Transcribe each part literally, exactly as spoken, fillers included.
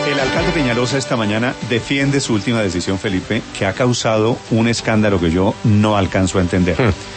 El alcalde Peñalosa esta mañana defiende su última decisión, Felipe, que ha causado un escándalo que yo no alcanzo a entender.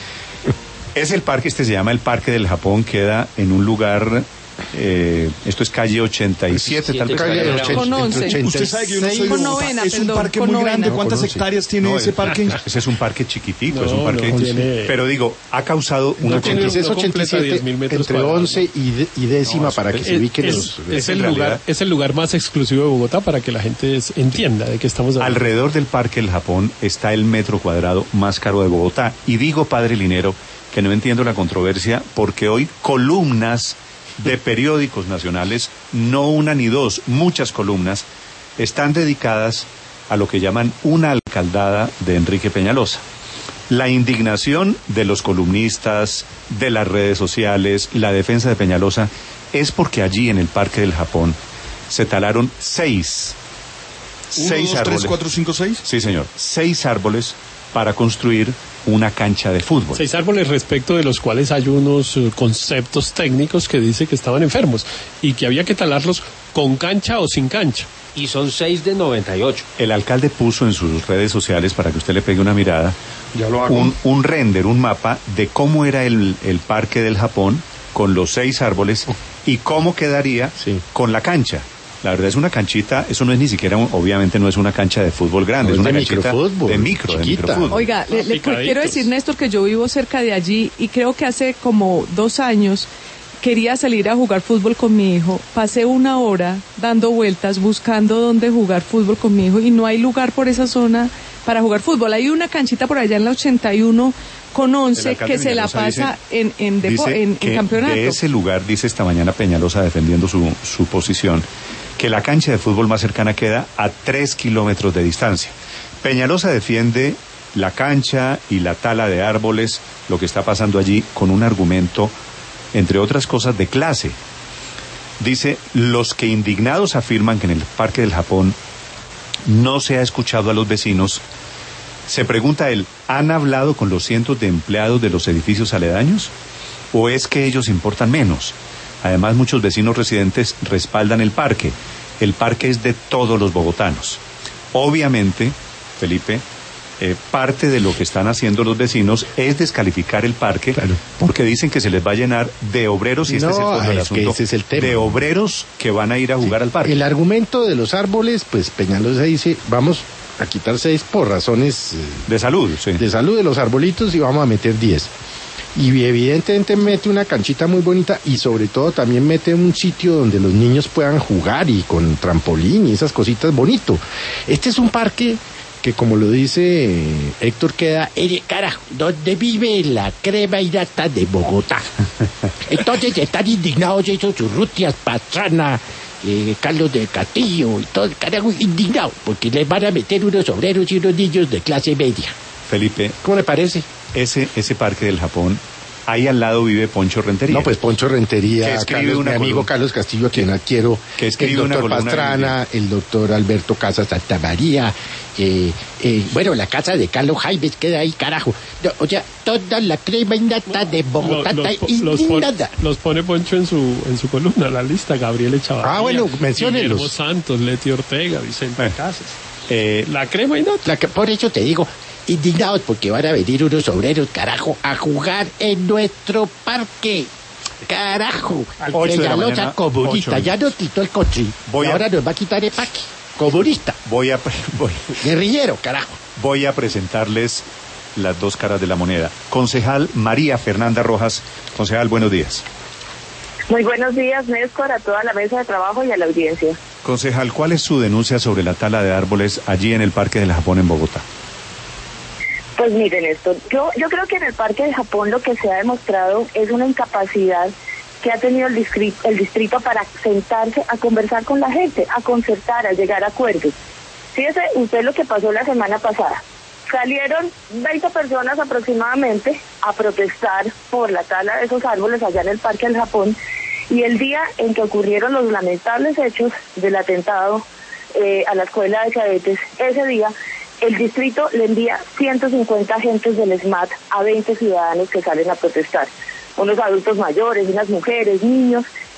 Es el parque, este se llama el Parque del Japón, queda en un lugar, eh, esto es calle ochenta y siete, tal vez. Calle ochenta, con once. Usted sabe que yo no soy con de novena, es un perdón, parque con muy novena. grande. ¿Cuántas No, con once. hectáreas tiene No, ese es- parque? Ese es un parque chiquitico, No, es un parque... no, tiene- Pero digo, ha causado una... No tiene- ochenta y seis. Es no completa ochenta y siete, diez mil metros entre cuadrados, once y, de- y décima No, para que es- se ubiquen es, los... es en el realidad- lugar, es el lugar más exclusivo de Bogotá para que la gente es- entienda de qué estamos hablando. Alrededor del Parque del Japón está el metro cuadrado más caro de Bogotá. Y digo, padre Linero, que no entiendo la controversia, porque hoy columnas de periódicos nacionales, no una ni dos, muchas columnas, están dedicadas a lo que llaman una alcaldada de Enrique Peñalosa. La indignación de los columnistas, de las redes sociales, la defensa de Peñalosa, es porque allí en el Parque del Japón se talaron seis, Uno, seis dos, árboles. tres, cuatro, cinco, seis. Sí, señor. Seis árboles para construir una cancha de fútbol. Seis árboles respecto de los cuales hay unos eh, conceptos técnicos que dice que estaban enfermos y que había que talarlos con cancha o sin cancha. Y son seis de noventa y ocho. El alcalde puso en sus redes sociales, para que usted le pegue una mirada, Ya lo hago. un, un render, un mapa de cómo era el, el Parque del Japón con los seis árboles y cómo quedaría Sí. con la cancha. La verdad es una canchita, eso no es ni siquiera, un- obviamente no es una cancha de fútbol grande, No, es es una de canchita microfútbol, de micro, de chiquita. microfútbol. Oiga, le, le Picaditos. quiero decir, Néstor, que yo vivo cerca de allí y creo que hace como dos años quería salir a jugar fútbol con mi hijo. Pasé una hora dando vueltas buscando dónde jugar fútbol con mi hijo y no hay lugar por esa zona para jugar fútbol. Hay una canchita por allá en la ochenta y uno con El once alcalde que se la Peñalosa pasa en, en, depo- dice en, en que campeonato. de ese lugar, dice esta mañana Peñalosa defendiendo su, su posición, que la cancha de fútbol más cercana queda a tres kilómetros de distancia. Peñalosa defiende la cancha y la tala de árboles, lo que está pasando allí, con un argumento, entre otras cosas, de clase. Dice, los que indignados afirman que en el Parque del Japón no se ha escuchado a los vecinos. Se pregunta él, ¿han hablado con los cientos de empleados de los edificios aledaños? ¿O es que ellos importan menos? Además, muchos vecinos residentes respaldan el parque. El parque es de todos los bogotanos. Obviamente, Felipe, eh, parte de lo que están haciendo los vecinos es descalificar el parque, Claro. porque dicen que se les va a llenar de obreros, y este No, es el fondo del es que asunto, ese es el tema. de obreros que van a ir a jugar al parque. El argumento de los árboles, pues Peñalosa dice, vamos a quitar seis por razones eh, De salud, sí. de salud de los arbolitos y vamos a meter diez. Y evidentemente mete una canchita muy bonita y sobre todo también mete un sitio donde los niños puedan jugar y con trampolín y esas cositas bonito. Este es un parque que, como lo dice Héctor, queda, eh, carajo, donde vive la crema innata de Bogotá. Entonces están indignados esos Urrutias, Pastrana, eh, Carlos del Castillo y todo, carajo, indignados, porque les van a meter unos obreros y unos niños de clase media. Felipe, ¿Cómo le parece? ese, ese parque del Japón, ahí al lado vive Poncho Rentería. No, pues Poncho Que Rentería, escribe Carlos, una mi amigo columna. Carlos Castillo, a quien adquiero, Que escribe el una doctor columna Pastrana, el doctor Alberto Casas Santamaría, eh, eh, bueno, la casa de Carlos Jaimes queda ahí, carajo. No, o sea, toda la crema innata de Bogotá Lo- está los, po- los pone, indignada. los pone Poncho en su en su columna, la lista, Gabriel Echavarría. Ah, bueno, menciónelos. Guillermo Santos, Leti Ortega, Vicente Bueno. Casas. Eh, La crema y no. La que, por eso te digo, indignados porque van a venir unos obreros, carajo, a jugar en nuestro parque. Carajo, ocho de la Peñalosa mañana, comunista, ocho. ya nos quitó el country, Voy y a- ahora nos va a quitar el parque. Comunista, voy, a, voy, guerrillero, carajo. voy a presentarles las dos caras de la moneda. Concejal María Fernanda Rojas. Concejal, buenos días. Muy buenos días, Néstor, a toda la mesa de trabajo y a la audiencia. Concejal, ¿cuál es su denuncia sobre la tala de árboles allí en el Parque del Japón en Bogotá? Pues miren esto, yo, yo creo que en el Parque de Japón lo que se ha demostrado es una incapacidad que ha tenido el distrito, el distrito para sentarse a conversar con la gente, a concertar, a llegar a acuerdos. Fíjese usted lo que pasó la semana pasada. Salieron veinte personas aproximadamente a protestar por la tala de esos árboles allá en el Parque del Japón, y el día en que ocurrieron los lamentables hechos del atentado eh, a la escuela de cadetes, ese día el distrito le envía ciento cincuenta agentes del SMAT a veinte ciudadanos que salen a protestar. Unos adultos mayores, unas mujeres, niños,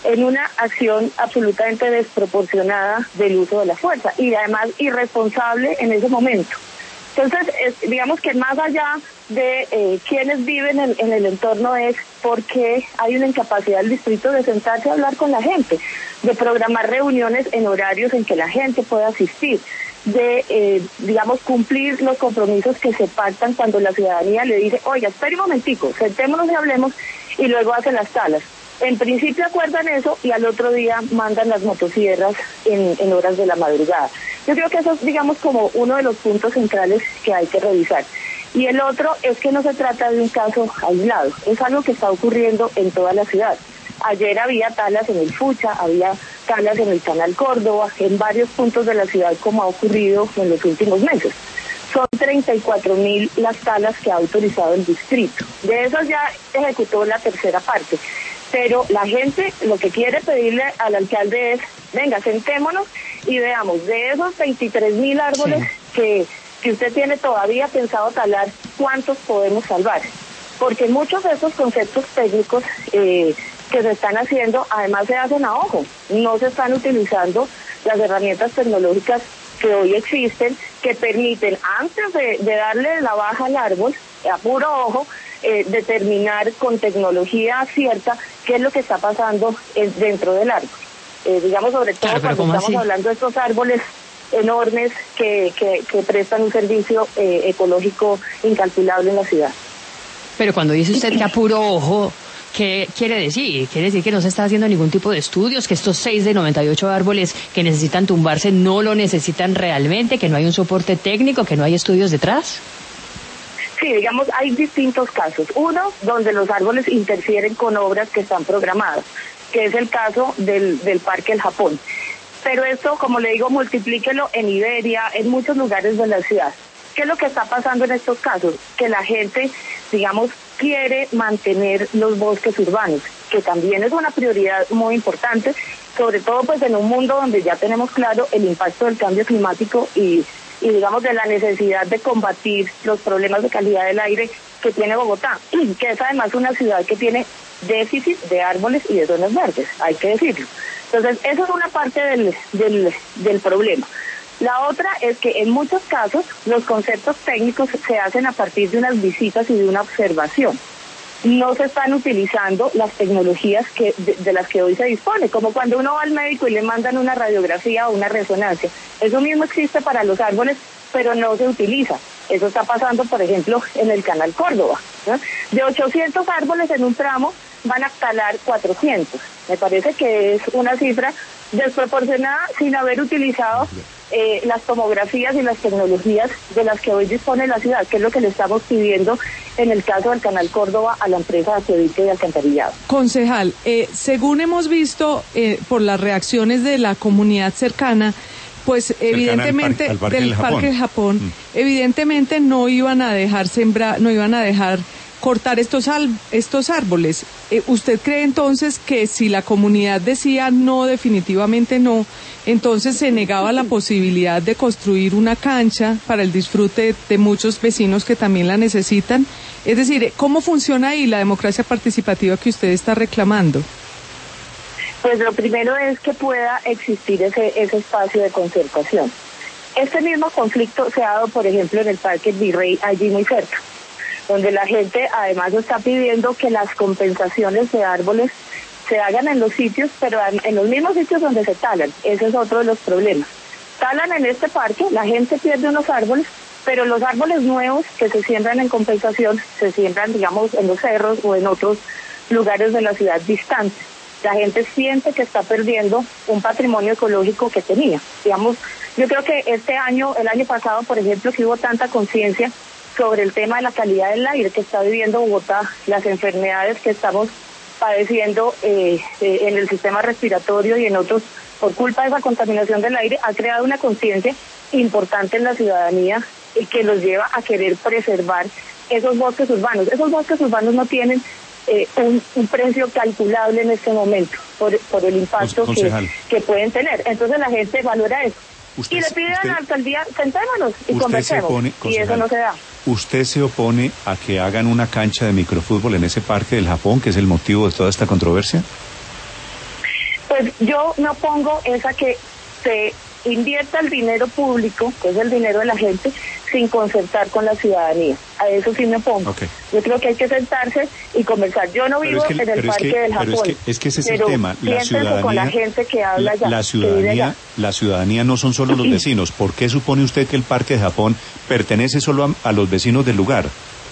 en una acción absolutamente desproporcionada del uso de la fuerza y además irresponsable en ese momento. Entonces, es, digamos que más allá de eh, quienes viven en, en el entorno es porque hay una incapacidad del distrito de sentarse a hablar con la gente, de programar reuniones en horarios en que la gente pueda asistir, de, eh, digamos, cumplir los compromisos que se pactan cuando la ciudadanía le dice, oiga, espere un momentico, sentémonos y hablemos, y luego hacen las talas. En principio acuerdan eso y al otro día mandan las motosierras en, en horas de la madrugada. Yo creo que eso es, digamos, como uno de los puntos centrales que hay que revisar. Y el otro es que no se trata de un caso aislado, es algo que está ocurriendo en toda la ciudad. Ayer había talas en el Fucha, había talas en el Canal Córdoba, en varios puntos de la ciudad, como ha ocurrido en los últimos meses. Son treinta y cuatro mil las talas que ha autorizado el distrito. De esas ya ejecutó la tercera parte. Pero la gente lo que quiere pedirle al alcalde es, venga, sentémonos y veamos, de esos veintitrés mil árboles sí. que, que usted tiene todavía pensado talar, ¿cuántos podemos salvar? Porque muchos de esos conceptos técnicos eh, que se están haciendo, además se hacen a ojo, no se están utilizando las herramientas tecnológicas que hoy existen, que permiten, antes de, de darle la baja al árbol, a puro ojo, eh, determinar con tecnología cierta qué es lo que está pasando en, dentro del árbol. Eh, digamos, sobre todo claro, cuando estamos así? hablando de estos árboles enormes que, que, que prestan un servicio eh, ecológico incalculable en la ciudad. Pero cuando dice usted que a puro ojo, ¿qué quiere decir? ¿Quiere decir que no se está haciendo ningún tipo de estudios, que estos seis de noventa y ocho árboles que necesitan tumbarse no lo necesitan realmente, que no hay un soporte técnico, que no hay estudios detrás? Sí, digamos, hay distintos casos. Uno, donde los árboles interfieren con obras que están programadas, que es el caso del, del Parque El Japón. Pero esto, como le digo, multiplíquelo en Iberia, en muchos lugares de la ciudad. ¿Qué es lo que está pasando en estos casos? Que la gente, digamos, quiere mantener los bosques urbanos, que también es una prioridad muy importante, sobre todo pues en un mundo donde ya tenemos claro el impacto del cambio climático y, y digamos de la necesidad de combatir los problemas de calidad del aire que tiene Bogotá, que es además una ciudad que tiene déficit de árboles y de zonas verdes, hay que decirlo. Entonces, eso es una parte del, del, del problema. La otra es que en muchos casos los conceptos técnicos se hacen a partir de unas visitas y de una observación. No se están utilizando las tecnologías que de, de las que hoy se dispone, como cuando uno va al médico y le mandan una radiografía o una resonancia. Eso mismo existe para los árboles, pero no se utiliza. Eso está pasando, por ejemplo, en el Canal Córdoba, ¿no? De ochocientos árboles en un tramo van a talar cuatrocientos. Me parece que es una cifra desproporcionada sin haber utilizado eh, las tomografías y las tecnologías de las que hoy dispone la ciudad, que es lo que le estamos pidiendo en el caso del Canal Córdoba a la empresa de acueducto y alcantarillado. Concejal, eh, según hemos visto eh, por las reacciones de la comunidad cercana, pues evidentemente al par, al Parque del del Parque del Japón, mm. evidentemente no iban a dejar sembrar, no iban a dejar cortar estos al, estos árboles. Eh, ¿Usted cree entonces que si la comunidad decía no, definitivamente no, entonces se negaba la posibilidad de construir una cancha para el disfrute de muchos vecinos que también la necesitan? Es decir, ¿cómo funciona ahí la democracia participativa que usted está reclamando? Pues lo primero es que pueda existir ese, ese espacio de concertación. Este mismo conflicto se ha dado, por ejemplo, en el Parque Virrey, allí muy cerca, donde la gente además está pidiendo que las compensaciones de árboles se hagan en los sitios, pero en los mismos sitios donde se talan. Ese es otro de los problemas. Talan en este parque, la gente pierde unos árboles, pero los árboles nuevos que se siembran en compensación se siembran, digamos, en los cerros o en otros lugares de la ciudad distantes. La gente siente que está perdiendo un patrimonio ecológico que tenía. Digamos, yo creo que este año, el año pasado, por ejemplo, que hubo tanta conciencia sobre el tema de la calidad del aire que está viviendo Bogotá, las enfermedades que estamos padeciendo eh, eh, en el sistema respiratorio y en otros, por culpa de esa contaminación del aire, ha creado una conciencia importante en la ciudadanía y que los lleva a querer preservar esos bosques urbanos. Esos bosques urbanos no tienen eh, un, un precio calculable en este momento por, por el impacto que, que pueden tener. Entonces la gente valora eso. Usted, y le piden usted, a la alcaldía, sentémonos y conversemos, opone, y eso no se da. ¿Usted se opone a que hagan una cancha de microfútbol en ese Parque del Japón, que es el motivo de toda esta controversia? Pues yo me opongo es a que se invierta el dinero público, que es el dinero de la gente, sin concertar con la ciudadanía. A eso sí me opongo. Okay. Yo creo que hay que sentarse y conversar. Yo no vivo es que, en el Parque es que, del Japón. Pero es que, es que ese es el tema. La ciudadanía, con la gente que habla la, allá, la ciudadanía, la ciudadanía no son solo los vecinos. ¿Por qué supone usted que el Parque de Japón pertenece solo a, a los vecinos del lugar?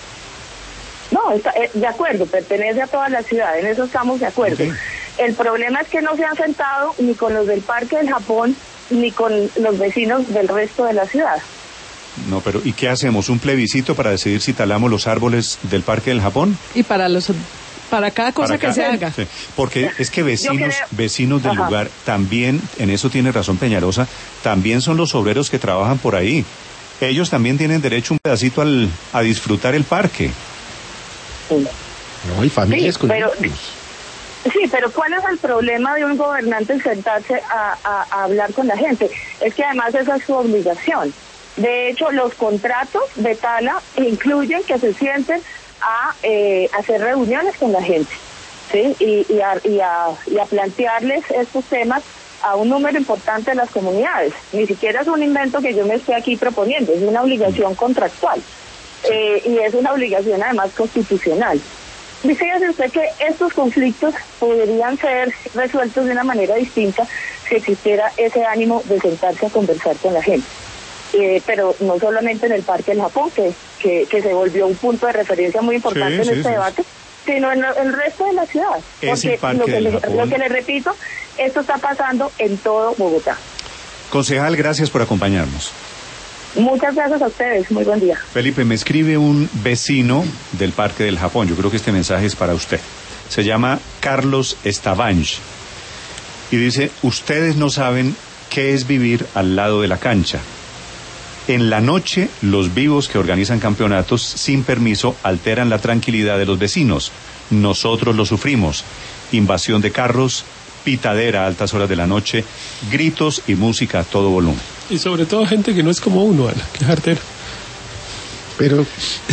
No, está, eh, de acuerdo, pertenece a toda la ciudad, en eso estamos de acuerdo. Okay. El problema es que no se han sentado ni con los del Parque del Japón ni con los vecinos del resto de la ciudad. No, pero ¿y qué hacemos? ¿Un plebiscito para decidir si talamos los árboles del Parque del Japón? Y para los para cada cosa para que se haga. Sí, porque es que vecinos creo... vecinos del Ajá. lugar también, en eso tiene razón Peñalosa, también son los obreros que trabajan por ahí. Ellos también tienen derecho un pedacito al, a disfrutar el parque. Sí. No, y familias sí, con pero... Sí, pero ¿cuál es el problema de un gobernante en sentarse a, a, a hablar con la gente? Es que además esa es su obligación. De hecho, los contratos de Tala incluyen que se sienten a eh, hacer reuniones con la gente, ¿sí? Y, y, a, y, a, y a plantearles estos temas a un número importante de las comunidades. Ni siquiera es un invento que yo me esté aquí proponiendo, es una obligación contractual. Eh, y es una obligación además constitucional. Fíjese usted que estos conflictos podrían ser resueltos de una manera distinta si existiera ese ánimo de sentarse a conversar con la gente. Eh, pero no solamente en el Parque del Japón, que, que, que se volvió un punto de referencia muy importante sí, en sí, este sí. debate, sino en lo, el resto de la ciudad. Es porque lo que, le, lo que le repito, esto está pasando en todo Bogotá. Concejal, gracias por acompañarnos. Muchas gracias a ustedes, muy buen día. Felipe, me escribe un vecino del Parque del Japón, yo creo que este mensaje es para usted. Se llama Carlos Estabanch y dice, ustedes no saben qué es vivir al lado de la cancha. En la noche, los vivos que organizan campeonatos sin permiso alteran la tranquilidad de los vecinos. Nosotros lo sufrimos. Invasión de carros, pitadera a altas horas de la noche, gritos y música a todo volumen. Y sobre todo gente que no es como uno, Ana, que es artero. Pero...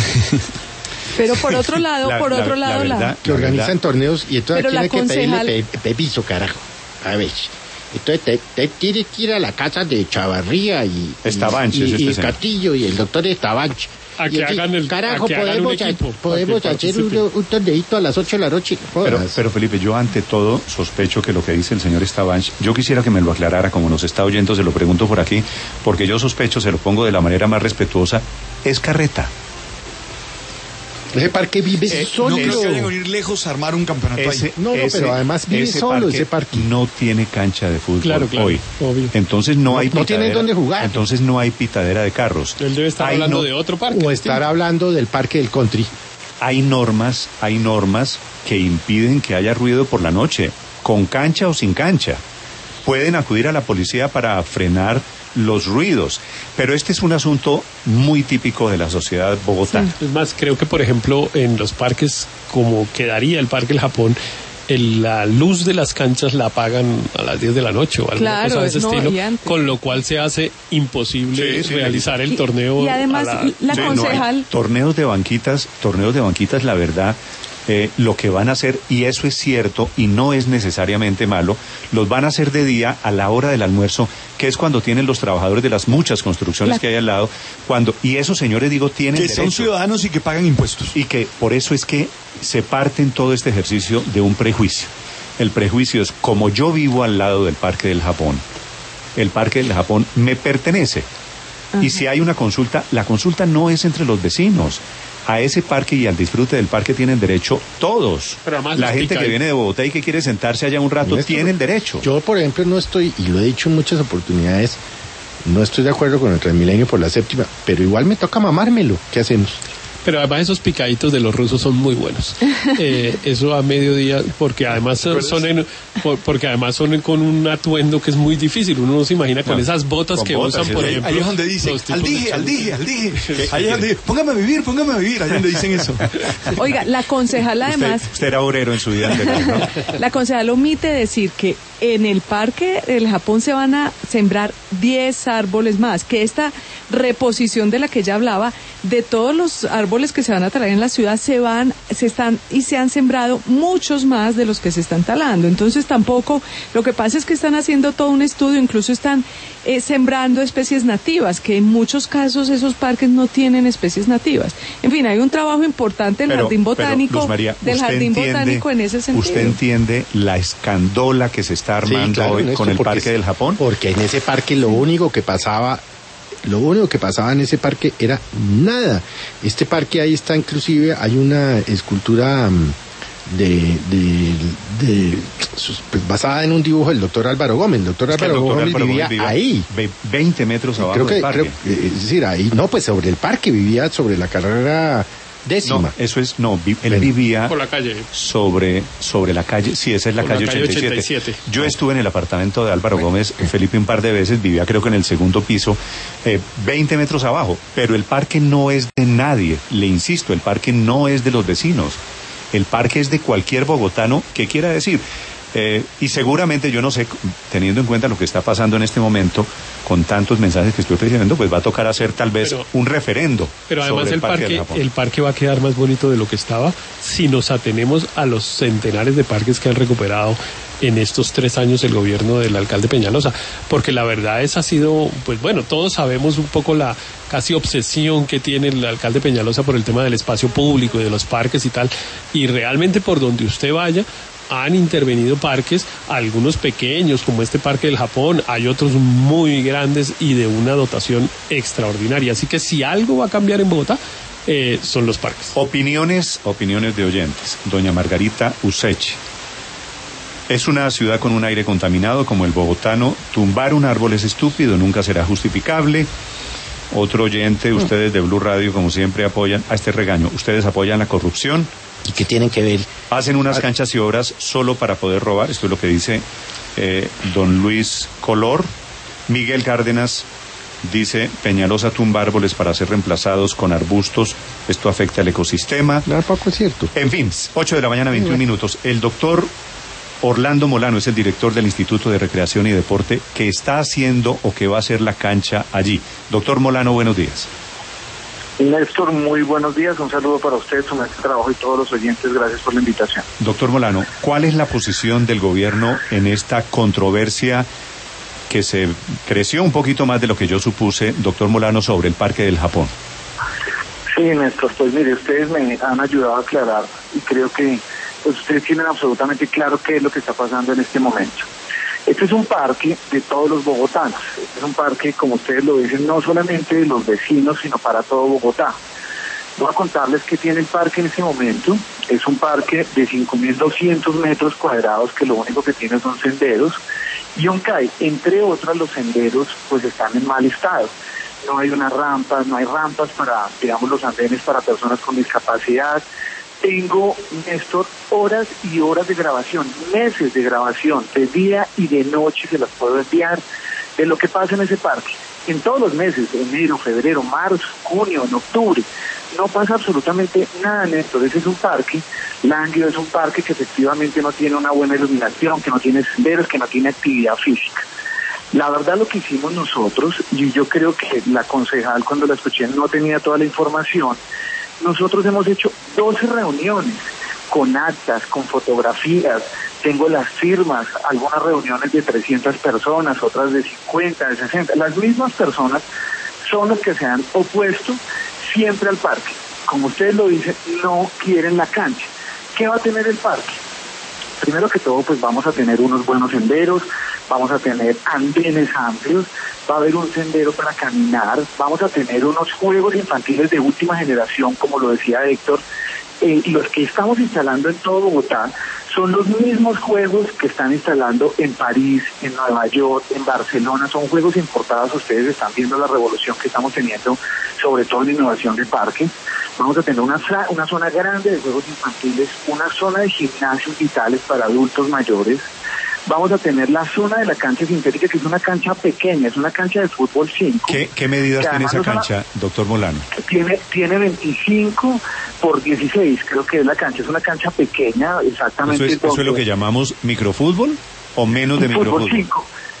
Pero por otro lado, la, por otro la, lado, la, verdad, la que organizan verdad. torneos y entonces aquí hay concejal... que pedirle permiso, carajo. A ver, entonces te, te tienes que ir a la casa de Chavarría y, Estabanch, y, y, este y Castillo y el doctor Estabanch. A que aquí, hagan el carajo, a que podemos, hagan un equipo, a, podemos hacer un, un torneito a las ocho de la noche. Pero, pero Felipe, yo ante todo sospecho que lo que dice el señor Estabanch, yo quisiera que me lo aclarara, como nos está oyendo, se lo pregunto por aquí, porque yo sospecho, se lo pongo de la manera más respetuosa, es carreta. Ese parque vive eh, solo. No creo que vayan a ir lejos a armar un campeonato ese, ahí. No, no, ese, pero además vive ese solo parque ese parque. No tiene cancha de fútbol claro, claro, hoy. Obvio. Entonces no, no hay pitadera. No tienen dónde jugar. Entonces no hay pitadera de carros. Él debe estar hay hablando no, de otro parque. O estar hablando del parque del country. Hay normas, hay normas que impiden que haya ruido por la noche, con cancha o sin cancha. Pueden acudir a la policía para frenar los ruidos, pero este es un asunto muy típico de la sociedad bogotana. Sí, es más, creo que por ejemplo en los parques como quedaría el Parque del Japón, el, la luz de las canchas la apagan a las diez de la noche o alguna claro, cosa de ese no, estilo, con lo cual se hace imposible sí, sí, realizar sí. el torneo. Y, y además la, la sí, concejal... No torneos de banquitas, torneos de banquitas, la verdad... Eh, lo que van a hacer, y eso es cierto y no es necesariamente malo, los van a hacer de día a la hora del almuerzo, que es cuando tienen los trabajadores de las muchas construcciones la... que hay al lado, cuando y esos señores, digo, tienen que derecho, son ciudadanos y que pagan impuestos. Y que por eso es que se parte en todo este ejercicio de un prejuicio. El prejuicio es, como yo vivo al lado del Parque del Japón, el Parque del Japón me pertenece. Ajá. Y si hay una consulta, la consulta no es entre los vecinos. A ese parque y al disfrute del parque tienen derecho todos. La gente que viene de Bogotá y que quiere sentarse allá un rato tiene el derecho. Yo, por ejemplo, no estoy, y lo he dicho en muchas oportunidades, no estoy de acuerdo con el Transmilenio por la séptima, pero igual me toca mamármelo. ¿Qué hacemos? Pero además esos picaditos de los rusos son muy buenos. Eh, eso a mediodía, porque además son, son en, por, porque además son en, con un atuendo que es muy difícil. Uno no se imagina con no, esas botas con que botas, usan, por ejemplo. Ahí es donde dicen, al dije, al dije, al dije. Ahí es donde dicen, póngame a vivir, póngame a vivir. Ahí es donde dicen eso. Oiga, la concejal además... Usted, usted era obrero en su vida anterior, ¿no? La concejal omite decir que en el Parque del Japón se van a sembrar diez árboles más, que esta reposición de la que ella hablaba, de todos los árboles árboles que se van a traer en la ciudad se van, se están y se han sembrado muchos más de los que se están talando. Entonces tampoco, lo que pasa es que están haciendo todo un estudio, incluso están eh, sembrando especies nativas, que en muchos casos esos parques no tienen especies nativas. En fin, hay un trabajo importante del pero, Jardín Botánico, pero, Luz María, del Jardín entiende, Botánico en ese sentido. ¿Usted entiende la escandola que se está armando Sí, claro, hoy Néstor, con el porque Parque es- del Japón? Porque en ese parque lo único que pasaba, lo único que pasaba en ese parque era nada. Este parque ahí está, inclusive hay una escultura mm, de, de, de sus- pues, basada en un dibujo del doctor Álvaro Gómez. El doctor Es que el Álvaro doctor Gómez Álvaro vivía Gómez vive ahí. ve- veinte metros abajo Creo que, del parque. creo- eh, es decir, ahí, no, pues sobre el parque, vivía sobre la carrera décima. No, eso es, no, vi- él Ven. vivía Por la calle. sobre, sobre la calle, sí, esa es la Por la calle, calle ochenta y siete. ochenta y siete. Yo estuve en el apartamento de Álvaro Gómez, Felipe, un par de veces, vivía creo que en el segundo piso, eh, veinte metros abajo, pero el parque no es de nadie, le insisto, el parque no es de los vecinos, el parque es de cualquier bogotano que quiera decir. Eh, y seguramente, yo no sé, teniendo en cuenta lo que está pasando en este momento, con tantos mensajes que estoy recibiendo, pues va a tocar hacer tal vez Pero- un referendo. Pero además sobre el del parque, Japón. el parque va a quedar más bonito de lo que estaba si nos atenemos a los centenares de parques que han recuperado en estos tres años el gobierno del alcalde Peñalosa, porque la verdad es ha sido, pues bueno, todos sabemos un poco la casi obsesión que tiene el alcalde Peñalosa por el tema del espacio público y de los parques y tal, y realmente por donde usted vaya han intervenido parques, algunos pequeños como este Parque del Japón, hay otros muy grandes y de una dotación extraordinaria, así que si algo va a cambiar en Bogotá, eh, son los parques. Opiniones, opiniones de oyentes. Doña Margarita Usechi. Es una ciudad con un aire contaminado como el bogotano. Tumbar un árbol es estúpido, nunca será justificable. Otro oyente, ustedes de Blue Radio, como siempre, apoyan a este regaño. Ustedes apoyan la corrupción, ¿Y qué tienen que ver? hacen unas canchas y obras solo para poder robar. Esto es lo que dice eh, don Luis Color. Miguel Cárdenas dice, Peñalosa tumba árboles para ser reemplazados con arbustos. Esto afecta al ecosistema. Tampoco es cierto. En fin, ocho de la mañana, veintiún minutos. El doctor Orlando Molano es el director del Instituto de Recreación y Deporte que está haciendo o que va a hacer la cancha allí. Doctor Molano, buenos días. Néstor, muy buenos días. Un saludo para usted, su maestro de trabajo y todos los oyentes. Gracias por la invitación. Doctor Molano, ¿cuál es la posición del gobierno en esta controversia que se creció un poquito más de lo que yo supuse, doctor Molano, sobre el Parque del Japón? Sí, Néstor, pues mire, ustedes me han ayudado a aclarar y creo que pues ustedes tienen absolutamente claro qué es lo que está pasando en este momento. Este es un parque de todos los bogotanos. Este es un parque, como ustedes lo dicen, no solamente de los vecinos, sino para todo Bogotá. Voy a contarles qué tiene el parque en este momento. Es un parque de cinco mil doscientos metros cuadrados que lo único que tiene son senderos. Y aunque hay, entre otras, los senderos pues están en mal estado. No hay unas rampas, no hay rampas para, digamos, los andenes para personas con discapacidad. Tengo, Néstor, horas y horas de grabación, meses de grabación, de día y de noche, se las puedo enviar, de lo que pasa en ese parque. En todos los meses, enero, febrero, marzo, junio, en octubre, no pasa absolutamente nada, Néstor. Ese es un parque, lánguido, es un parque que efectivamente no tiene una buena iluminación, que no tiene senderos, que no tiene actividad física. La verdad, lo que hicimos nosotros, y yo creo que la concejal cuando la escuché no tenía toda la información, nosotros hemos hecho doce reuniones con actas, con fotografías, tengo las firmas, algunas reuniones de trescientas personas, otras de cincuenta, de sesenta. Las mismas personas son las que se han opuesto siempre al parque. Como ustedes lo dicen, no quieren la cancha. ¿Qué va a tener el parque? Primero que todo, pues vamos a tener unos buenos senderos, vamos a tener andenes amplios, va a haber un sendero para caminar, vamos a tener unos juegos infantiles de última generación, como lo decía Héctor. Eh, los que estamos instalando en todo Bogotá son los mismos juegos que están instalando en París, en Nueva York, en Barcelona. Son juegos importados. Ustedes están viendo la revolución que estamos teniendo, sobre todo en innovación de parque. Vamos a tener una, una zona grande de juegos infantiles, una zona de gimnasios vitales para adultos mayores. Vamos a tener la zona de la cancha sintética, que es una cancha pequeña, es una cancha de fútbol cinco. ¿Qué, qué medidas tiene esa cancha, doctor Molano? Tiene, tiene veinticinco por dieciséis, creo que es la cancha. Es una cancha pequeña, exactamente. ¿Eso es, eso es lo que llamamos microfútbol o menos de fútbol microfútbol? cinco.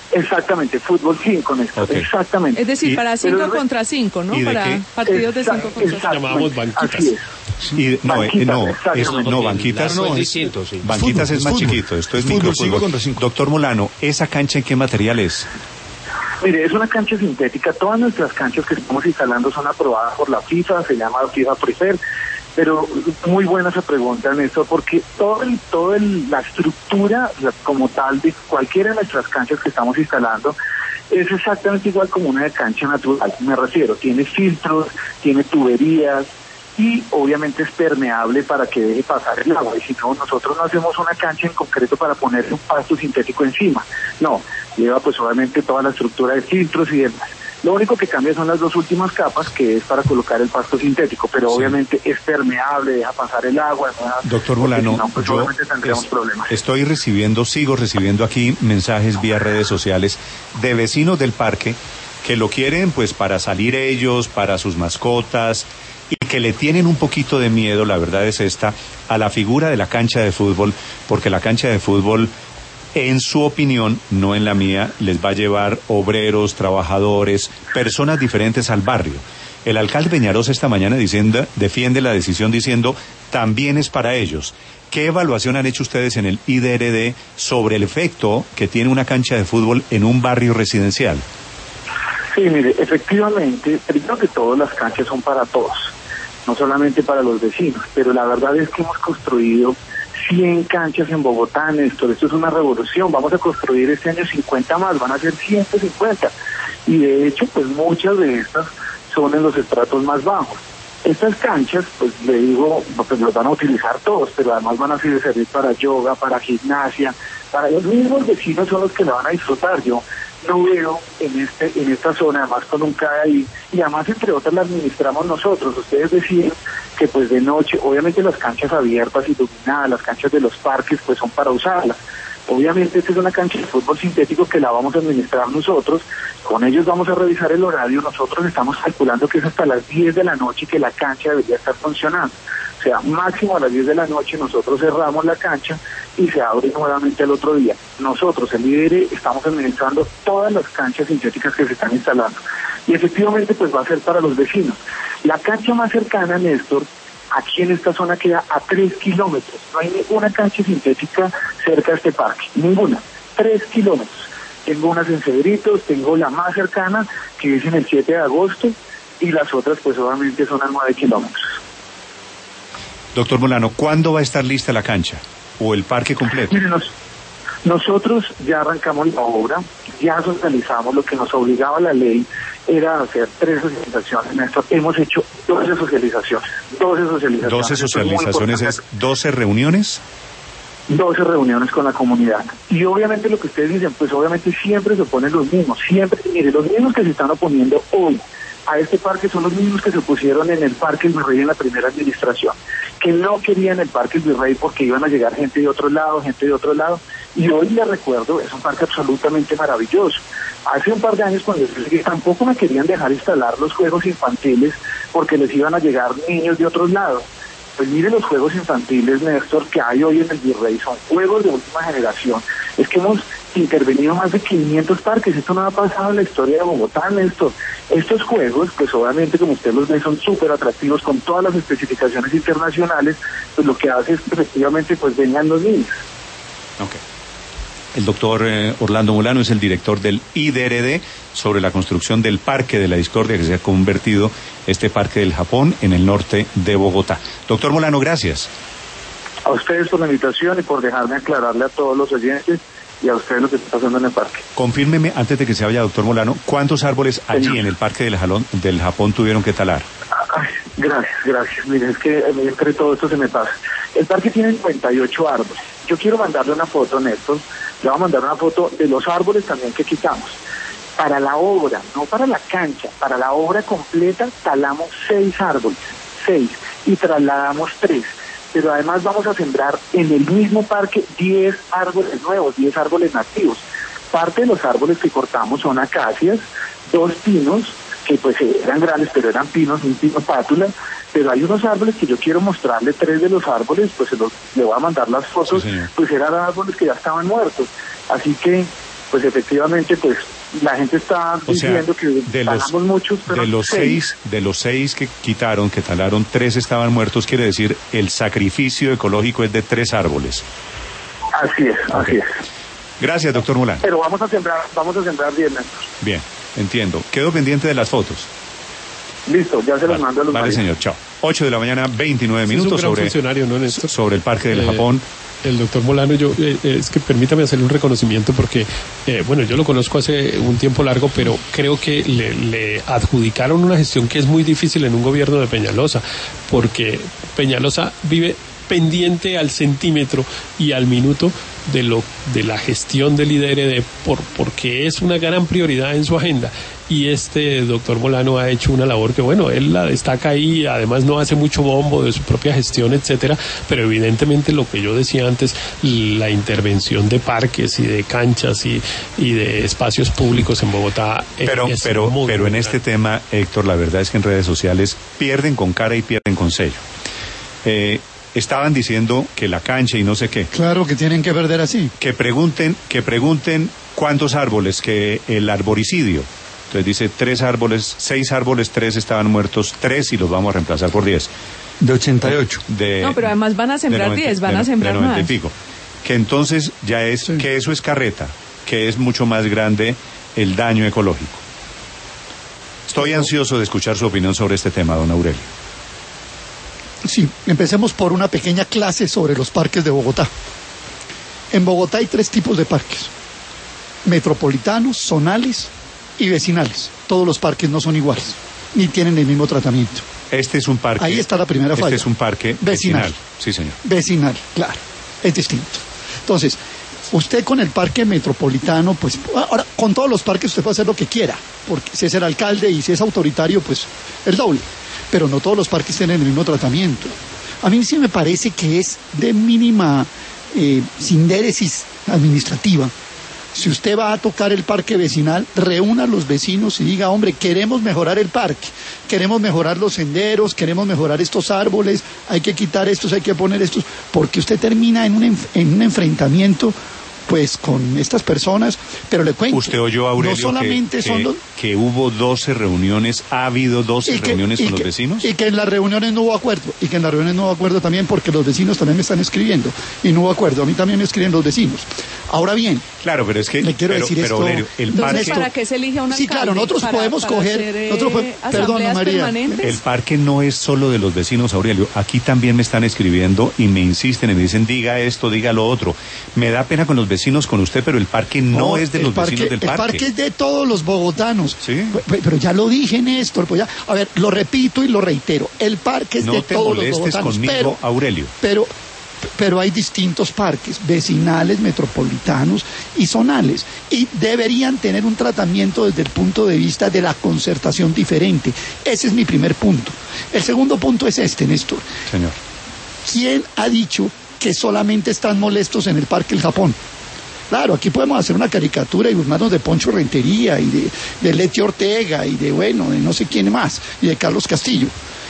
Exactamente, fútbol cinco, Néstor, okay. Exactamente. Es decir, y, para cinco contra cinco, ¿no? Para qué? partidos de cinco contra cinco. Llamamos banquitas. Y, no, banquitas, no, es, no, banquitas no, es distinto, sí. Banquitas fútbol, es más fútbol. Chiquito, esto es microfútbol. Doctor Molano, ¿esa cancha en qué material es? Mire, es una cancha sintética. Todas nuestras canchas que estamos instalando son aprobadas por la FIFA, se llama FIFA Prefer. Pero muy buena esa pregunta, Néstor, porque todo el, todo el, la estructura como tal de cualquiera de nuestras canchas que estamos instalando es exactamente igual como una de cancha natural. Me refiero, tiene filtros, tiene tuberías y obviamente es permeable para que deje pasar el agua. Y si no, nosotros no hacemos una cancha en concreto para ponerle un pasto sintético encima. No, lleva pues obviamente toda la estructura de filtros y demás. Lo único que cambia son las dos últimas capas, que es para colocar el pasto sintético, pero sí. obviamente es permeable, deja pasar el agua. ¿no? Doctor Molano, si no, pues yo tendríamos problemas. Estoy recibiendo, sigo recibiendo aquí mensajes vía redes sociales de vecinos del parque que lo quieren pues para salir ellos, para sus mascotas, y que le tienen un poquito de miedo, la verdad es esta, a la figura de la cancha de fútbol, porque la cancha de fútbol, en su opinión, no en la mía, les va a llevar obreros, trabajadores, personas diferentes al barrio. El alcalde Peñalosa esta mañana diciendo, defiende la decisión diciendo, también es para ellos. ¿Qué evaluación han hecho ustedes en el I D R D sobre el efecto que tiene una cancha de fútbol en un barrio residencial? Sí, mire, efectivamente, primero que todo las canchas son para todos, no solamente para los vecinos, pero la verdad es que hemos construido cien canchas en Bogotá, Néstor. Esto es una revolución. Vamos a construir este año cincuenta más, van a ser ciento cincuenta. Y de hecho, pues muchas de estas son en los estratos más bajos. Estas canchas, pues le digo, pues las van a utilizar todos, pero además van a servir para yoga, para gimnasia, para los mismos vecinos son los que la van a disfrutar. Yo no veo en este en esta zona, además con un C A D ahí, y además entre otras la administramos nosotros. Ustedes decían que pues de noche, obviamente las canchas abiertas, iluminadas, las canchas de los parques, pues son para usarlas. Obviamente esta es una cancha de fútbol sintético que la vamos a administrar nosotros, con ellos vamos a revisar el horario, nosotros estamos calculando que es hasta las diez de la noche que la cancha debería estar funcionando. O sea, máximo a las diez de la noche nosotros cerramos la cancha y se abre nuevamente el otro día. Nosotros, el I D R, estamos administrando todas las canchas sintéticas que se están instalando. Y efectivamente, pues va a ser para los vecinos. La cancha más cercana, Néstor, aquí en esta zona queda a tres kilómetros. No hay ninguna cancha sintética cerca de este parque. Ninguna. Tres kilómetros. Tengo unas en Cedritos, tengo la más cercana, que es en el siete de agosto, y las otras, pues obviamente, son a nueve kilómetros. Doctor Molano, ¿cuándo va a estar lista la cancha o el parque completo? Mire, nos, nosotros ya arrancamos la obra, ya socializamos, lo que nos obligaba la ley era hacer tres socializaciones. Néstor, hemos hecho doce socializaciones, doce socializaciones. ¿doce socializaciones es doce reuniones? doce reuniones con la comunidad. Y obviamente lo que ustedes dicen, pues obviamente siempre se oponen los mismos, siempre, mire, los mismos que se están oponiendo hoy a este parque son los mismos que se opusieron en el Parque El Virrey en la primera administración, que no querían el Parque El Virrey porque iban a llegar gente de otro lado, gente de otro lado, y hoy les recuerdo, es un parque absolutamente maravilloso. Hace un par de años cuando yo llegué tampoco me querían dejar instalar los juegos infantiles porque les iban a llegar niños de otros lados. Pues mire los juegos infantiles, Néstor, que hay hoy en el Virrey, son juegos de última generación. Es que hemos intervenido más de quinientos parques, esto no ha pasado en la historia de Bogotá, Néstor. Estos juegos, pues obviamente como usted los ve, son súper atractivos con todas las especificaciones internacionales, pues lo que hace es que efectivamente pues vengan los niños. Ok. El doctor eh, Orlando Molano es el director del I D R D sobre la construcción del Parque de la Discordia, que se ha convertido este Parque del Japón en el norte de Bogotá. Doctor Molano, gracias. A ustedes por la invitación y por dejarme aclararle a todos los oyentes y a ustedes lo que está pasando en el parque. Confírmeme, antes de que se vaya, doctor Molano, ¿cuántos árboles allí Señor. en el Parque del, Jalón, del Japón tuvieron que talar? Ay, gracias, gracias. Mire, es que entre todo esto se me pasa. El parque tiene noventa y ocho árboles. Yo quiero mandarle una foto, Néstor. Le voy a mandar una foto de los árboles también que quitamos. Para la obra, no para la cancha, para la obra completa talamos seis árboles, seis, y trasladamos tres. Pero además vamos a sembrar en el mismo parque diez árboles nuevos, diez árboles nativos. Parte de los árboles que cortamos son acacias, dos pinos, que pues eran grandes, pero eran pinos, un pino pátula, pero hay unos árboles que yo quiero mostrarle, tres de los árboles, pues se los, le voy a mandar las fotos, sí, pues eran árboles que ya estaban muertos. Así que pues efectivamente, pues la gente está O sea, diciendo que de los, talamos muchos, pero de los seis, de los seis que quitaron, que talaron, tres estaban muertos, quiere decir el sacrificio ecológico es de tres árboles. Así es, así Okay. es. Gracias, doctor Mulano. Pero vamos a sembrar, vamos a sembrar diez metros. Bien, entiendo. Quedo pendiente de las fotos. Listo, ya se los Vale, mando a los vale maridos. señor, chao. ocho de la mañana, veintinueve Sí, es un minutos gran sobre, funcionario, ¿no, Néstor? sobre el Parque del Eh, Japón. El doctor Molano, yo eh, es que permítame hacerle un reconocimiento porque, eh, bueno, yo lo conozco hace un tiempo largo, pero creo que le, le adjudicaron una gestión que es muy difícil en un gobierno de Peñalosa, porque Peñalosa vive pendiente al centímetro y al minuto de lo de la gestión del I D R D por, porque es una gran prioridad en su agenda. Y este doctor Molano ha hecho una labor que, bueno, él la destaca ahí, además no hace mucho bombo de su propia gestión, etcétera, pero evidentemente lo que yo decía antes, la intervención de parques y de canchas y, y de espacios públicos en Bogotá. Pero, es pero, muy, pero muy en grande. este tema, Héctor, la verdad es que en redes sociales pierden con cara y pierden con sello. Eh, estaban diciendo que la cancha y no sé qué. Claro que tienen que perder así. Que pregunten, que pregunten cuántos árboles, que el arboricidio. Entonces dice tres árboles, seis árboles, tres estaban muertos, tres y los vamos a reemplazar por diez. De ochenta y ocho. De, No, pero además van a sembrar de noventa, diez, van de, a sembrar de noventa y más. pico. Que entonces ya es, Sí. que eso es carreta, que es mucho más grande el daño ecológico. Estoy ansioso de escuchar su opinión sobre este tema, don Aurelio. Sí, empecemos por una pequeña clase sobre los parques de Bogotá. En Bogotá hay tres tipos de parques: metropolitanos, zonales y vecinales. Todos los parques no son iguales, ni tienen el mismo tratamiento. Este es un parque. Ahí está la primera falla. Este es un parque Vecinal. vecinal. Sí, señor. Vecinal, claro, es distinto. Entonces, usted con el parque metropolitano, pues, ahora, con todos los parques usted puede hacer lo que quiera, porque si es el alcalde y si es autoritario, pues, el doble. Pero no todos los parques tienen el mismo tratamiento. A mí sí me parece que es de mínima eh, sindéresis administrativa. Si usted va a tocar el parque vecinal, reúna a los vecinos y diga, hombre, queremos mejorar el parque, queremos mejorar los senderos, queremos mejorar estos árboles, hay que quitar estos, hay que poner estos, porque usted termina en un, enf- en un enfrentamiento pues con estas personas, pero le cuento, Usted oyó, Aurelio, no solamente que, son que, los... que hubo doce reuniones, ha habido doce y que- reuniones y con los que- vecinos. Y que en las reuniones no hubo acuerdo, y que en las reuniones no hubo acuerdo también porque los vecinos también me están escribiendo, y no hubo acuerdo, a mí también me escriben los vecinos. Ahora bien, Claro, pero es que, le quiero pero, decir pero, esto, Aurelio, el don parque, Néstor, ¿Para qué se elige un sí, alcalde? claro, nosotros Para- podemos para coger, hacer, eh, nosotros podemos- perdón, asambleas María, permanentes. el parque no es solo de los vecinos, Aurelio. Aquí también me están escribiendo y me insisten y me dicen, diga esto, diga lo otro. Me da pena con los vecinos, con usted, pero el parque no, es de el los parque, vecinos del el parque. parque es de todos los bogotanos. Sí. Pe- Pero ya lo dije, Néstor, pues ya, a ver, lo repito y lo reitero, el parque es No de te todos los molestes bogotanos, conmigo, pero, Aurelio. pero, pero hay distintos parques, vecinales, metropolitanos y zonales, y deberían tener un tratamiento desde el punto de vista de la concertación diferente. Ese es mi primer punto. El segundo punto es este, Néstor. Señor. ¿Quién ha dicho que solamente están molestos en el Parque El Japón? Claro, aquí podemos hacer una caricatura y burlarnos de Poncho Rentería y de, de Leti Ortega y de, bueno, de no sé quién más, y de Carlos Castillo.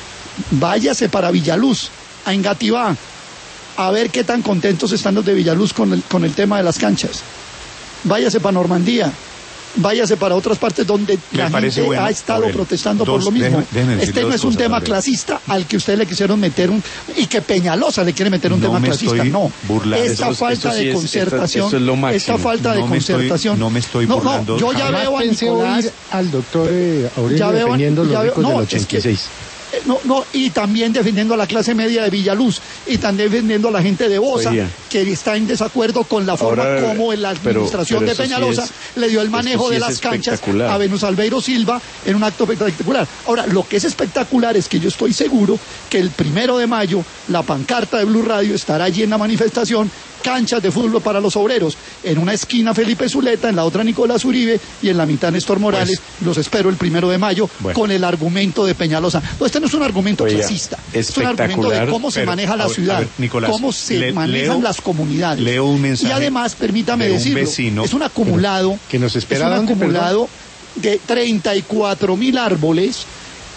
Váyase para Villaluz, a Engativá, a ver qué tan contentos están los de Villaluz con el, con el tema de las canchas. Váyase para Normandía, váyase para otras partes donde Me la parece gente bueno, ha estado Aurelio. protestando Dos- por lo mismo. déjeme- déjeme decirle este no dos es un cosas, tema Aurelio. clasista al que usted le quisieron meter un... y que Peñalosa le quiere meter un No tema me clasista, estoy no. burlando. Esta Esto es- falta esto sí de es- concertación, esto es lo máximo. esta falta de No me estoy- concertación... no me estoy no, burlando. no, yo ya Jamás veo a pensé Nicolás... oír al doctor eh, Aurelio ya veo a- defendiendo los ya veo- ricos no, del es que- ochenta y seis. Eh, No, no, y también defendiendo a la clase media de Villaluz, y también defendiendo a la gente de Bosa, Oiga. que está en desacuerdo con la forma Ahora, como la pero- administración pero de eso sí Peñalosa es- le dio el esto manejo sí de es las canchas espectacular. a Venus Albeiro Silva en un acto espectacular. Ahora, lo que es espectacular es que yo estoy seguro que el primero de mayo la pancarta de Blue Radio estará allí en la manifestación, canchas de fútbol para los obreros, en una esquina Felipe Zuleta, en la otra Nicolás Uribe y en la mitad Néstor Morales. Los espero el primero de mayo Bueno. con el argumento de Peñalosa. No, este no es un argumento Oiga, clasista, es un argumento espectacular, de cómo se pero, maneja la a ver, ciudad, a ver, Nicolás, cómo se le- manejan leo- las comunidades. leo un mensaje y además, permítame de un decirlo, vecino es un acumulado, que nos espera es un dónde, acumulado de treinta y cuatro mil árboles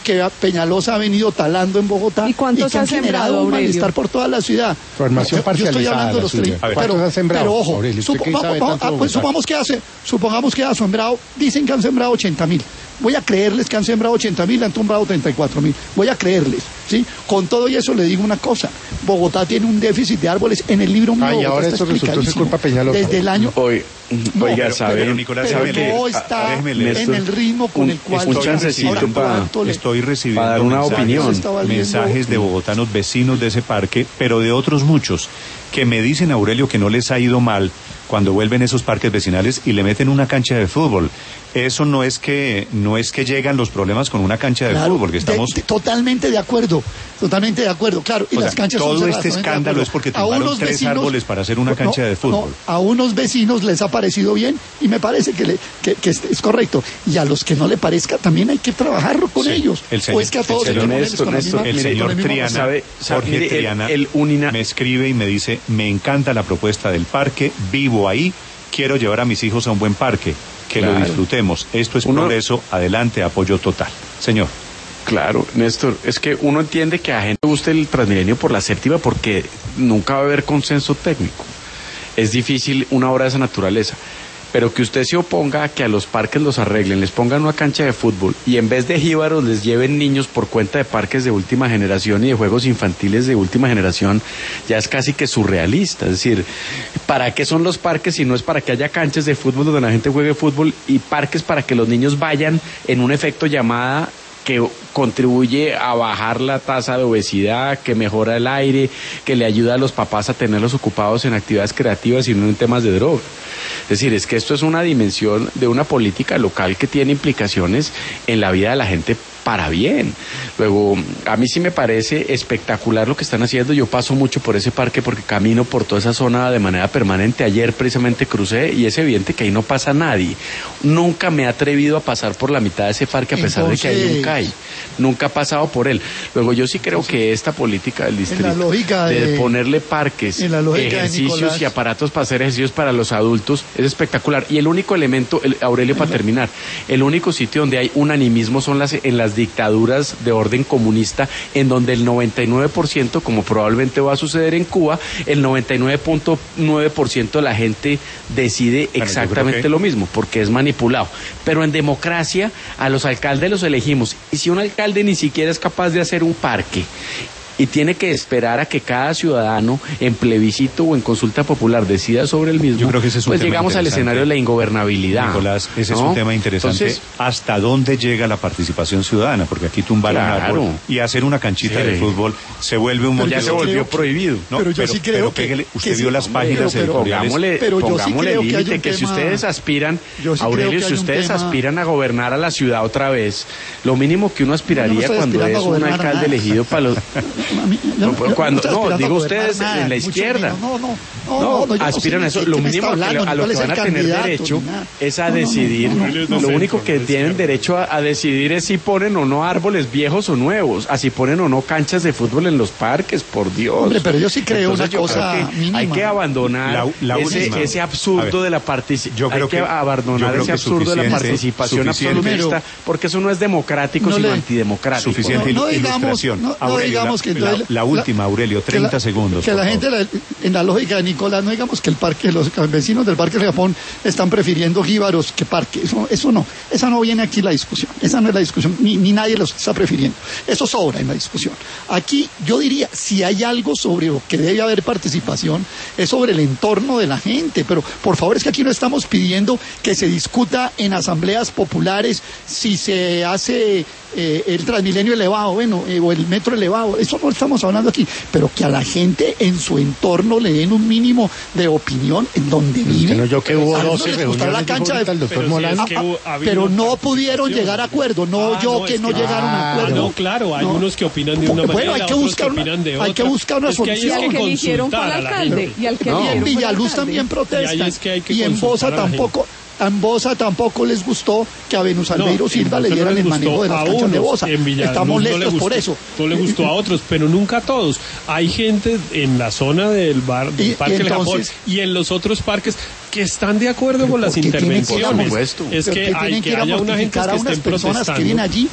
que Peñalosa ha venido talando en Bogotá ¿Y cuántos que han ha sembrado, generado un Aurelio? malestar por toda la ciudad. Formación Yo- yo estoy parcializada hablando de la los suya. treinta, A ver, pero, ¿cuántos ha sembrado, pero ojo, Aurelio? ¿Usted supo- qué va- sabe va- tanto ah, de pues Bogotá? supongamos que hace, supongamos que ha sembrado, dicen que han sembrado ochenta mil. Voy a creerles que han sembrado ochenta mil, han tumbado treinta y cuatro mil. Voy a creerles, ¿sí? Con todo y eso le digo una cosa. Bogotá tiene un déficit de árboles. En el libro mío Ah, y Bogotá ahora está eso resultó ser explicadísimo. culpa de Peñalosa. Desde el año... Hoy, No, oiga, pero- sabe, pero Nicolás, pero sabe que- no ah, está déjeme en leer. el ritmo con un- el cual... un Ahora, chancecito para- ¿cuánto le- Estoy recibiendo para dar una mensajes, opinión. Está valiendo- mensajes de bogotanos vecinos de ese parque, pero de otros muchos, que me dicen, Aurelio, que no les ha ido mal cuando vuelven esos parques vecinales y le meten una cancha de fútbol. Eso no es que no es que llegan los problemas con una cancha de Claro, fútbol, que estamos... de- de- totalmente de acuerdo, totalmente de acuerdo, claro. Y O las sea, canchas todo son cerradas, este totalmente de escándalo acuerdo. es porque A tumbaron unos tres vecinos- árboles para hacer una no, cancha de fútbol. no, a unos vecinos les ha parecido bien y me parece que, le- que, que es, es correcto. Y a los que no le parezca también hay que trabajar con Sí, ellos. el señor- o es que a todos el hay que señor ponerles Néstor, con la Néstor, misma- El mire, con señor la misma Triana, razón. sabe- sabe, Jorge mire, el- Triana, el unina- me escribe y me dice, me encanta la propuesta del parque, vivo ahí, quiero llevar a mis hijos a un buen parque, que lo Claro. disfrutemos. Esto es Uno- progreso, adelante, apoyo total. Señor. Claro, Néstor, es que uno entiende que a la gente le gusta el Transmilenio por la séptima porque nunca va a haber consenso técnico. Es difícil una obra de esa naturaleza. Pero que usted se oponga a que a los parques los arreglen, les pongan una cancha de fútbol y en vez de jíbaros les lleven niños por cuenta de parques de última generación y de juegos infantiles de última generación, ya es casi que surrealista. Es decir, ¿para qué son los parques si no es para que haya canchas de fútbol donde la gente juegue fútbol y parques para que los niños vayan en un efecto llamada que contribuye a bajar la tasa de obesidad, que mejora el aire, que le ayuda a los papás a tenerlos ocupados en actividades creativas y no en temas de droga? Es decir, es que esto es una dimensión de una política local que tiene implicaciones en la vida de la gente para bien. Luego, a mí sí me parece espectacular lo que están haciendo. Yo paso mucho por ese parque porque camino por toda esa zona de manera permanente. Ayer precisamente crucé y es evidente que ahí no pasa nadie. Nunca me he atrevido a pasar por la mitad de ese parque a pesar Entonces, de que hay un C A I. Nunca he pasado por él. Luego, yo sí creo que esta política del distrito lógica de, de- ponerle parques, en la lógica de ejercicios Nicolás. y aparatos para hacer ejercicios para los adultos es espectacular. Y el único elemento, el, Aurelio, para terminar, el único sitio donde hay unanimismo son las en las dictaduras de orden comunista, en donde el noventa y nueve por ciento, como probablemente va a suceder en Cuba, el noventa y nueve punto nueve por ciento de la gente decide Bueno, exactamente yo creo que- lo mismo, porque es manipulado. Pero en democracia, a los alcaldes los elegimos. Y si un alcalde ni siquiera es capaz de hacer un parque y tiene que esperar a que cada ciudadano en plebiscito o en consulta popular decida sobre el mismo, Yo creo que ese es un pues tema llegamos al interesante. escenario de la ingobernabilidad. Nicolás, ese es ¿no? un tema interesante. Entonces, ¿Hasta dónde llega la participación ciudadana? Porque aquí tumbar un Claro. árbol y hacer una canchita Sí. de fútbol se vuelve un Pero montón. ya se volvió prohibido. No, Pero yo sí creo pero que- pégale, usted que vio sí, las hombre, páginas pero- pero- editoriales. Pongámosle, Pero yo sí pongámosle creo que hay límite, un que, si tema- ustedes aspiran, Yo sí creo Aurelio, que hay si un ustedes tema- aspiran a gobernar a la ciudad otra vez, lo mínimo que uno aspiraría estoy cuando aspirando es a un gobernar alcalde nada. elegido para los... A mí- yo- No, yo cuando- estoy no, aspirando digo a gobernar ustedes nada, en la mucho izquierda. menos. No, no, no, No, no, no, yo no aspiran sé a eso. de Lo qué me mínimo está que, le- hablando, a lo ni que cuál van es a el tener candidato, derecho ni nada. es a No, no, no, decidir, no, no, no, lo no, único no, que no, tienen no. derecho a, a decidir es si ponen o no árboles viejos o nuevos, así ponen o no canchas de fútbol en los parques, por Dios. Hombre, pero yo sí creo Entonces, una yo cosa creo que mínima. hay que abandonar La- la ese, última. ese A absurdo ver, de la participación. yo creo Hay que, que- yo abandonar creo ese que absurdo de la suficiente- participación suficiente- absolutista, porque eso no es democrático, No sino le- antidemocrático. Suficiente No, no il- digamos- ilustración. no- no Aurelio, digamos la, que la- entonces- la última, Aurelio, que treinta la- segundos. Que por la favor. gente, la- en la lógica de Nicolás, no digamos que el parque, los vecinos del Parque de Japón están prefiriendo jíbaros que parque. Eso, eso no, esa no viene aquí la discusión. Esa no es la discusión, ni, ni nadie los está prefiriendo. Eso sobra en la discusión. Aquí yo diría, si hay algo sobre lo que debe haber participación, es sobre el entorno de la gente. Pero por favor, es que aquí no estamos pidiendo que se discuta en asambleas populares si se hace eh, el Transmilenio elevado, bueno, eh, o el metro elevado. Eso no estamos hablando aquí. Pero que a la gente en su entorno le den un mínimo de opinión en donde vive. no, yo que hubo A ellos doce les gustará la reuniones, cancha dijo ahorita de el doctor Pero si Molano. es que Ah, hubo- ah, ha habido pero no participación. pudieron llegar a acuerdo, no Ah, yo no, que es no que- llegaron a Ah, acuerdo. no, claro, hay No. unos que opinan de una Bueno, manera, hay que otros buscar que una- opinan de hay otra. que buscar una Es que ahí es solución. que Y al que eligieron fue al consultar a la alcalde. gente. Y al que No. Y en eligieron fue al Villaluz alcalde. también protestan. Y ahí es que hay que Y en consultar Bosa a la tampoco, en Bosa tampoco les gustó que a Venus No, Albeiro en Silva le Bosa no dieran les el gustó manejo de las a canchas de unos, Bosa. en Villaluz Estamos no le molestos por gustó, eso. No le gustó a otros, pero nunca a todos. Hay gente en la zona del, bar, del Y- y Parque del Japón entonces- y en los otros parques que están de acuerdo Pero con las ¿por qué tienen que ir a intervenciones. supuesto. Es Pero que que hay tienen que que ir a haya una gente mortificar que a unas estén personas que vienen protestando. allí.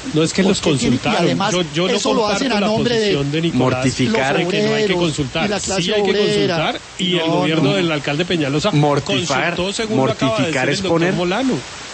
No es que los Porque tiene- y consultaron. además, yo yo no eso lo comparto hacen a la nombre de posición de Nicolás, mortificar. de que no hay que los consultar. obreros y la clase Sí hay que obrera. consultar y el No, gobierno no. del alcalde Peñalosa Mortificar- consultó, según lo acaba de mortificar decir es el doctor poner- Molano.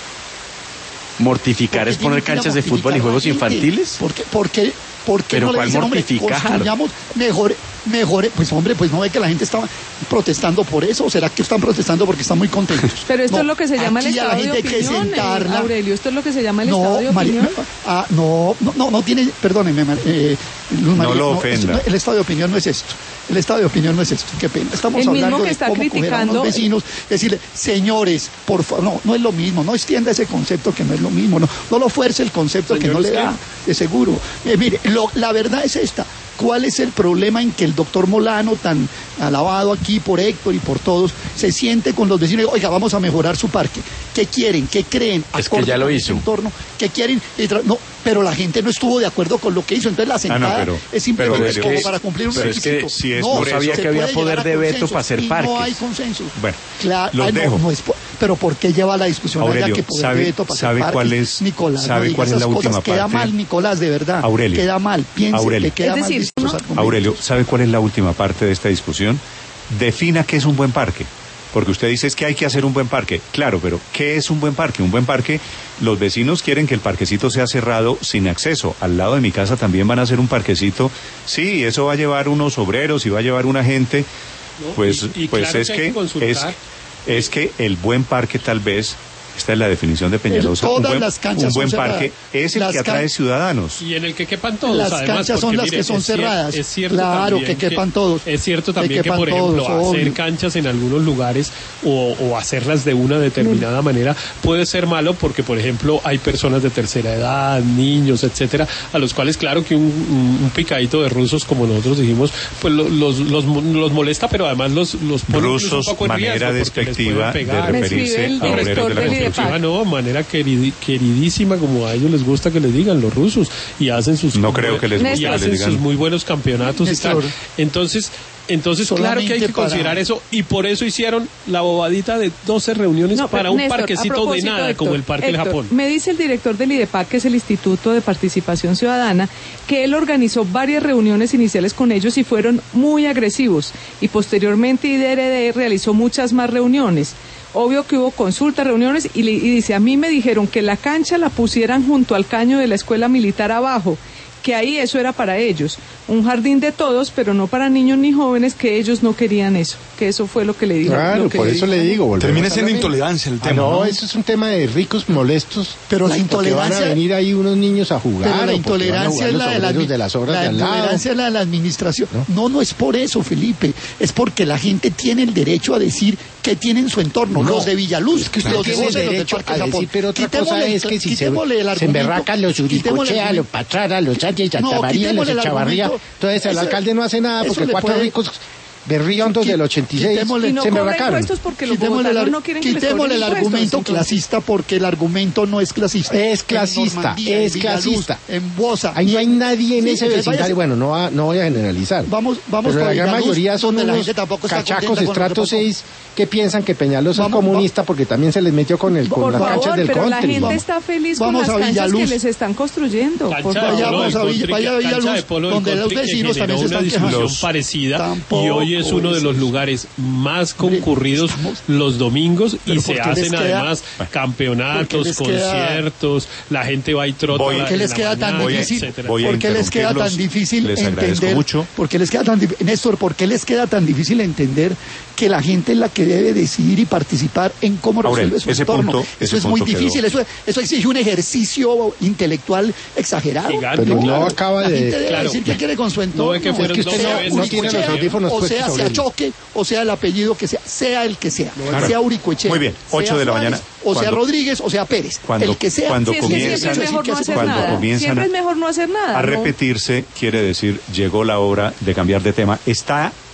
Mortificar ¿Por qué es poner tienen que ir a canchas de fútbol y mortificar juegos a la gente? infantiles. ¿Por qué, por qué, por qué Pero no le ¿cuál dicen, hombre, mortificar? construyamos mejor, mejor, pues hombre, pues no ve que la gente estaba protestando por eso, o será que están protestando porque están muy contentos? Pero esto No, es lo que se llama el aquí a la estado de gente hay que opinión, eh, sentarla. Aurelio, esto es lo que se llama el No, estado de Mari- opinión. ah, no, no, no, no tiene, perdóneme, Mar- eh, Luz María, lo eso ofenda. no- el estado de opinión no es esto. El estado de opinión no es esto, qué pena. Estamos El mismo hablando que de está cómo coger a criticando- unos vecinos, decirle, señores, por favor, no, no es lo mismo, no extienda ese concepto que no es lo mismo, no, no lo fuerce el concepto que no le Señores, da, de seguro. Eh, mire, lo- la verdad es esta. ¿Cuál es el problema en que el doctor Molano, tan alabado aquí por Héctor y por todos, se siente con los vecinos y diga, oiga, vamos a mejorar su parque? ¿Qué quieren? ¿Qué creen? Es que Acorde ya lo con hizo. ese entorno, ¿qué quieren? Y tra- No, pero la gente no estuvo de acuerdo con lo que hizo, entonces la Ah, no, sentada pero- es simplemente pero es como que- para cumplir un pero es que requisito. si es no, por No sabía se que había puede poder llegar a de veto consensos para hacer y parques. No hay consenso. Bueno, Claro, los ah, no, dejo. no es po- pero ¿por qué lleva la discusión allá Aurelio, que poder ¿sabe- de veto para hacer sabe parques? cuál es- Nicolás, sabe no diga cuál es esas la cosas, última queda parte? mal, Nicolás, de verdad. Aurelio. Queda mal, piense Aurelio. que queda Es mal decir, visto no- esos argumentos. Aurelio, ¿sabe cuál es la última parte de esta discusión? Defina qué es un buen parque. Porque usted dice es que hay que hacer un buen parque. Claro, pero ¿qué es un buen parque? Un buen parque, los vecinos quieren que el parquecito sea cerrado sin acceso. Al lado de mi casa también van a hacer un parquecito. Sí, eso va a llevar unos obreros y va a llevar una gente. ¿No? Pues, Y- y pues claro es que hay que, que consultar. es, es que el buen parque tal vez, esta es la definición de Peñalosa, Todas un buen, las canchas un buen son parque cerradas. es el Las que atrae can- ciudadanos. Y en el que quepan todos, Las además, canchas son porque, las mire, que son es cier- cerradas. Es cierto Claro, también que quepan todos. Es cierto Que también que, quepan por ejemplo, todos, hacer obvio. canchas en algunos lugares o, o hacerlas de una determinada manera puede ser malo porque, por ejemplo, hay personas de tercera edad, niños, etcétera, a los cuales, claro, que un, un- un picadito de rusos, como nosotros dijimos, pues lo- los, los, los molesta, pero además los, los pone incluso Rusos, un poco en manera riesgo porque les despectiva pueden de pegar. Me referirse escribe el a obreros director de la del construcción. Ah, no, manera queridi- queridísima, como a ellos les gusta que les digan los rusos, y hacen sus No creo que les guste y que les hacen digan. sus muy buenos campeonatos y tal. Néstor. Entonces, entonces claro que hay Solamente que considerar para- eso y por eso hicieron la bobadita de doce reuniones No, para pero, un Néstor, a parquecito de propósito, nada Héctor, como el Parque del Héctor, Japón. Me dice el director del IDEPAC, que es el Instituto de Participación Ciudadana, que él organizó varias reuniones iniciales con ellos y fueron muy agresivos. Y posteriormente I D R D realizó muchas más reuniones. Obvio que hubo consultas, reuniones, y, le- y dice, a mí me dijeron que la cancha la pusieran junto al caño de la escuela militar abajo, que ahí eso era para ellos, un jardín de todos, pero no para niños ni jóvenes, que ellos no querían eso, que eso fue lo que le dijo. Claro, lo que por le eso dijo. le digo. volvemos Termina a siendo lo mismo. intolerancia el Ah, tema, no, ¿no? eso es un tema de ricos molestos. Pero la porque van intolerancia- a venir ahí unos niños a jugar. Pero la o porque van a intolerancia jugar es los la de la, obreros de las obras la de al lado. intolerancia es la de la administración. ¿No? ¿No? no, es por eso, Felipe. Es porque la gente tiene el derecho a decir qué tiene en su entorno. No, los de Villaluz, es que usted los tiene voceros del derecho Parque a Japón. decir, pero otra cosa Quitémosle es el- que si se, quitémosle el se argumento, emberracan los quitémosle el Uricochea, los argumento. Patrara, los Sánchez, No, Santa María, los quitémosle el Echavarría. argumento. Entonces el Eso- alcalde no hace nada eso porque le cuatro puede- ricos berriondos del ochenta y seis Quitémosle- Y no se cobra emberracaron. impuestos porque los Quitémosle el, bogotanos ar- no quieren que les quitémosle cobren el impuestos, argumento entonces. clasista porque el argumento no es clasista. Es En clasista, Normandía, es en Villaluz, clasista. En Bosa. Ahí no hay nadie en Sí, ese entonces vecindario. váyase- Bueno, no, va- no voy a generalizar. Vamos, vamos pero por la gran Villaluz, mayoría son donde la unos gente tampoco está cachacos contenta con lo que estrato pasó. seis que piensan que Peñalosa Vamos, es comunista porque también se les metió con el con Por las favor, canchas del pero la country. gente Vamos- está feliz vamos con a las canchas que Villaluz. les están construyendo. Cancha Por de favor. Vaya, polo vamos del a Villa- country, vaya a cancha Villaluz, de polo del donde los country que vecinos también generó se una están quejando. discusión parecida Tampoco y hoy es uno de los es- lugares más Hombre, concurridos estamos- los domingos y Pero se ¿por qué les hacen queda- además ¿por campeonatos, qué les queda- conciertos, la gente va y trota Voy- la- ¿Por qué en les la queda tan mañana, Voy a- difícil? etcétera. voy a ¿Por qué les queda tan interrumpirlos. difícil Les agradezco entender? mucho. ¿Por qué les queda tan dif- Néstor, ¿por qué les queda tan difícil entender que la gente es la que debe decidir y participar en cómo Aurel, resuelve su ese entorno? punto- eso ese es muy punto difícil, quedó. eso, eso exige un ejercicio intelectual exagerado. Gigante, Pero no claro. acaba La de- gente debe claro. decir qué quiere con su entorno. No ve que fueron Es que usted doce no- veces no tiene los Uricoechea, audífonos o puestos, sea, sea Aurelio. Choque, o sea el apellido que sea, sea el que sea, Claro. sea Uricoechea, Muy bien, ocho sea de la Suárez, mañana. o sea Cuando- Rodríguez, o sea Pérez, cuando- el que sea. cuando Sí, es que comienzan- siempre es mejor no hacer cuando nada. comienzan Siempre a- es mejor no hacer nada. A ¿no? repetirse quiere decir llegó la hora de cambiar de tema. Está